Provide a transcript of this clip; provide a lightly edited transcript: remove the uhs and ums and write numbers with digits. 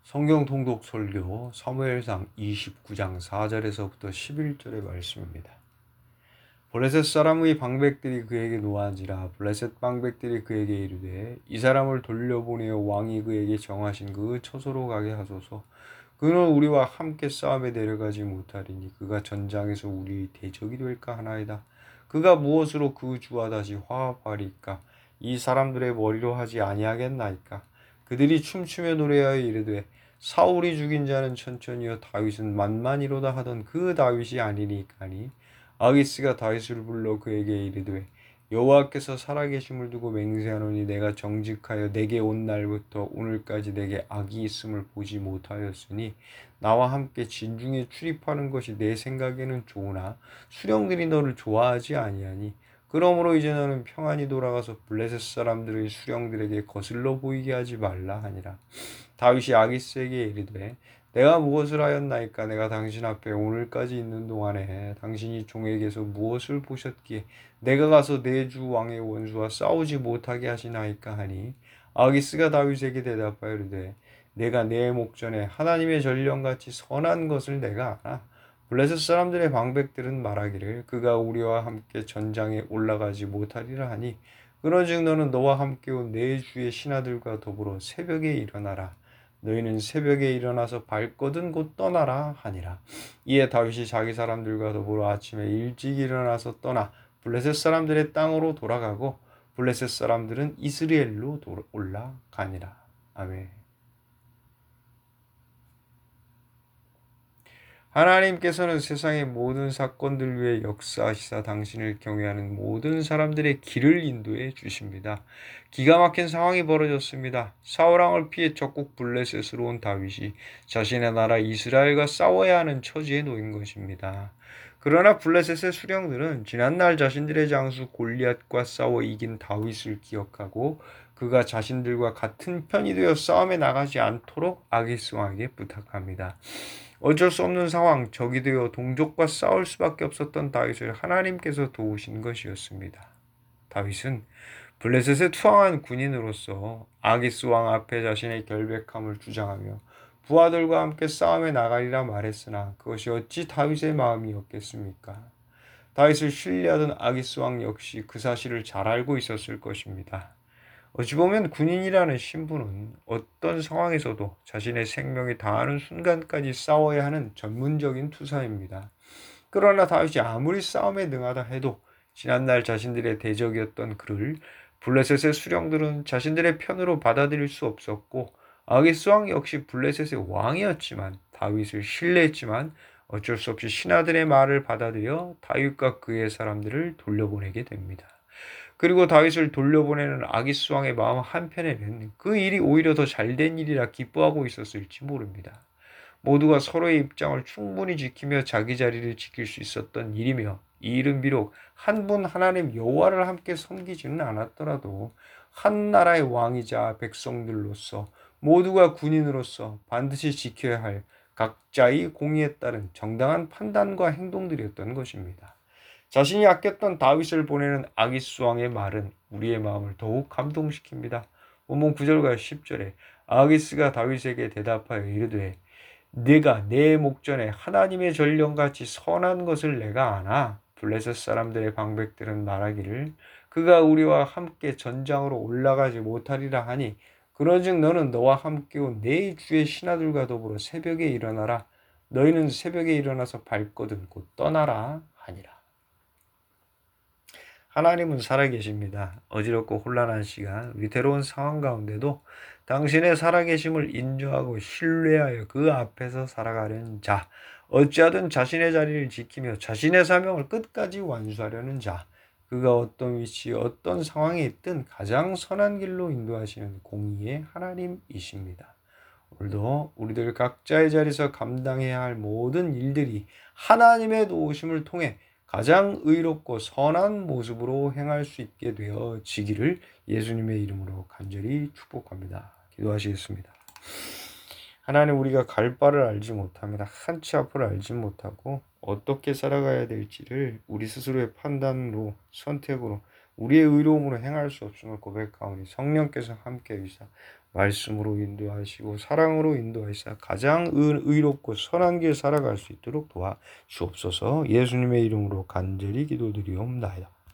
성경 통독 설교 사무엘상 29장 4절에서부터 11절의 말씀입니다. 블레셋 사람의 방백들이 그에게 노한지라. 블레셋 방백들이 그에게 이르되 이 사람을 돌려보내어 왕이 그에게 정하신 그 처소로 가게 하소서. 그는 우리와 함께 싸움에 내려가지 못하리니 그가 전장에서 우리 대적이 될까 하나이다. 그가 무엇으로 그 주와 다시 화합하리까? 이 사람들의 머리로 하지 아니하겠나이까? 그들이 춤추며 노래하여 이르되 사울이 죽인 자는 천천히요 다윗은 만만이로다 하던 그 다윗이 아니니까니. 아기스가 다윗을 불러 그에게 이르되 여호와께서 살아계심을 두고 맹세하노니 내가 정직하여 내게 온 날부터 오늘까지 내게 악이 있음을 보지 못하였으니 나와 함께 진중에 출입하는 것이 내 생각에는 좋으나 수령들이 너를 좋아하지 아니하니. 그러므로 이제 너는 평안히 돌아가서 블레셋 사람들의 수령들에게 거슬러 보이게 하지 말라 하니라. 다윗이 아기스에게 이르되 내가 무엇을 하였나이까? 내가 당신 앞에 오늘까지 있는 동안에 당신이 종에게서 무엇을 보셨기에 내가 가서 내 주 왕의 원수와 싸우지 못하게 하시나이까 하니. 아기스가 다윗에게 대답하여 이르되 내가 내 목전에 하나님의 전령같이 선한 것을 내가 아나. 블레셋 사람들의 방백들은 말하기를 그가 우리와 함께 전장에 올라가지 못하리라 하니. 그런즉 너는 너와 함께 온 내 주의 신하들과 더불어 새벽에 일어나라. 너희는 새벽에 일어나서 발거든 곧 떠나라 하니라. 이에 다윗이 자기 사람들과 더불어 아침에 일찍 일어나서 떠나 블레셋 사람들의 땅으로 돌아가고 블레셋 사람들은 이스라엘로 올라가니라. 아멘. 하나님께서는 세상의 모든 사건들 위해 역사하시사 당신을 경외하는 모든 사람들의 길을 인도해 주십니다. 기가 막힌 상황이 벌어졌습니다. 사울왕을 피해 적국 블레셋으로 온 다윗이 자신의 나라 이스라엘과 싸워야 하는 처지에 놓인 것입니다. 그러나 블레셋의 수령들은 지난날 자신들의 장수 골리앗과 싸워 이긴 다윗을 기억하고 그가 자신들과 같은 편이 되어 싸움에 나가지 않도록 아기스 왕에게 부탁합니다. 어쩔 수 없는 상황, 적이 되어 동족과 싸울 수밖에 없었던 다윗을 하나님께서 도우신 것이었습니다. 다윗은 블레셋의 투항한 군인으로서 아기스 왕 앞에 자신의 결백함을 주장하며 부하들과 함께 싸움에 나가리라 말했으나 그것이 어찌 다윗의 마음이었겠습니까? 다윗을 신뢰하던 아기스 왕 역시 그 사실을 잘 알고 있었을 것입니다. 어찌 보면 군인이라는 신분은 어떤 상황에서도 자신의 생명이 다하는 순간까지 싸워야 하는 전문적인 투사입니다. 그러나 다윗이 아무리 싸움에 능하다 해도 지난날 자신들의 대적이었던 그를 블레셋의 수령들은 자신들의 편으로 받아들일 수 없었고 아기스 왕 역시 블레셋의 왕이었지만 다윗을 신뢰했지만 어쩔 수 없이 신하들의 말을 받아들여 다윗과 그의 사람들을 돌려보내게 됩니다. 그리고 다윗을 돌려보내는 아기스 왕의 마음 한편에는 그 일이 오히려 더 잘된 일이라 기뻐하고 있었을지 모릅니다. 모두가 서로의 입장을 충분히 지키며 자기 자리를 지킬 수 있었던 일이며 이 일은 비록 한 분 하나님 여호와를 함께 섬기지는 않았더라도 한 나라의 왕이자 백성들로서 모두가 군인으로서 반드시 지켜야 할 각자의 공의에 따른 정당한 판단과 행동들이었던 것입니다. 자신이 아꼈던 다윗을 보내는 아기스 왕의 말은 우리의 마음을 더욱 감동시킵니다. 본문 9절과 10절에 아기스가 다윗에게 대답하여 이르되 네가 내 목전에 하나님의 전령같이 선한 것을 내가 아나. 블레셋 사람들의 방백들은 말하기를 그가 우리와 함께 전장으로 올라가지 못하리라 하니. 그런즉 너는 너와 함께 온 내 주의 신하들과 더불어 새벽에 일어나라. 너희는 새벽에 일어나서 발거든 곧 떠나라 하니라. 하나님은 살아계십니다. 어지럽고 혼란한 시간, 위태로운 상황 가운데도 당신의 살아계심을 인정하고 신뢰하여 그 앞에서 살아가려는 자, 어찌하든 자신의 자리를 지키며 자신의 사명을 끝까지 완수하려는 자, 그가 어떤 위치, 어떤 상황에 있든 가장 선한 길로 인도하시는 공의의 하나님이십니다. 오늘도 우리들 각자의 자리에서 감당해야 할 모든 일들이 하나님의 도우심을 통해 가장 의롭고 선한 모습으로 행할 수 있게 되어지기를 예수님의 이름으로 간절히 축복합니다. 기도하시겠습니다. 하나님, 우리가 갈 바를 알지 못합니다. 한치 앞을 알지 못하고 어떻게 살아가야 될지를 우리 스스로의 판단으로 선택으로 우리의 의로움으로 행할 수 없음을 고백하오니 성령께서 함께 해주사 말씀으로 인도하시고 사랑으로 인도하시사 가장 의롭고 선한 길 살아갈 수 있도록 도와주옵소서. 예수님의 이름으로 간절히 기도드리옵나이다.